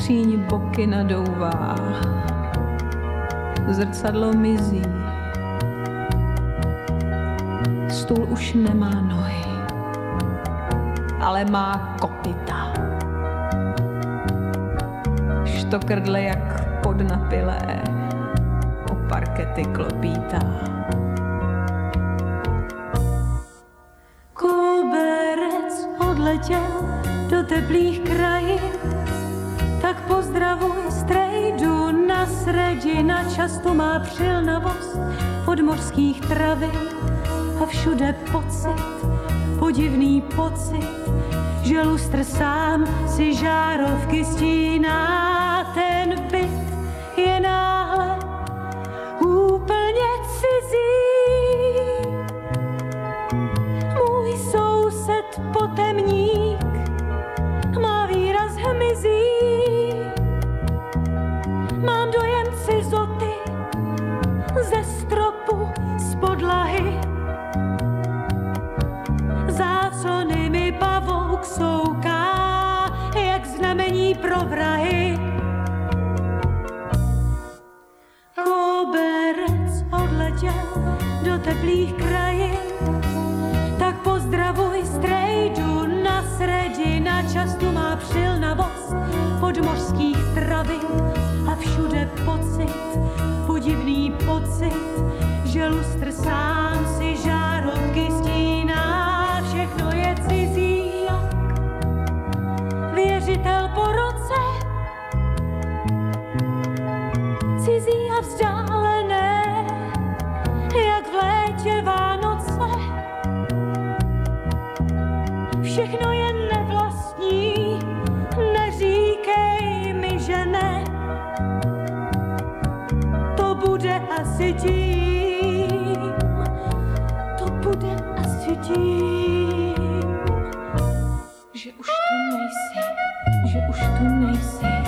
skříň boky nadouvá, zrcadlo mizí, stůl už nemá nohy, ale má kopyta. Štokrdle jak podnapilé o parkety klopítá. Koberec odletěl do teplých krajin, tak pozdravuj strejdu na sredina, často má přilnavost podmořských travin a všude pocit, podivný pocit, že lustr sám si žárovky stíná. Ten byt je náhle úplně cizí. Můj soused potemník má výraz hmyzí. Mám dojem cizoty ze stropu, z podlahy. Záclony mi pavouk souká, jak znamení pro vrahy. Koberec odletěl do teplých krajin, tak pozdravuj strejdu na sredina, často má přilnavost podmořských travin a všude pocit, podivný pocit, že lustr sám si žárovky stíná. Všechno je cizí jak věřitel po roce, cizí a vzdálené, jak v létě Vánoce. Všechno je nevlastní, neříkej mi, že ne. To bude asi tím, to bude asi tím, že už tu nejsi, že už tu nejsi.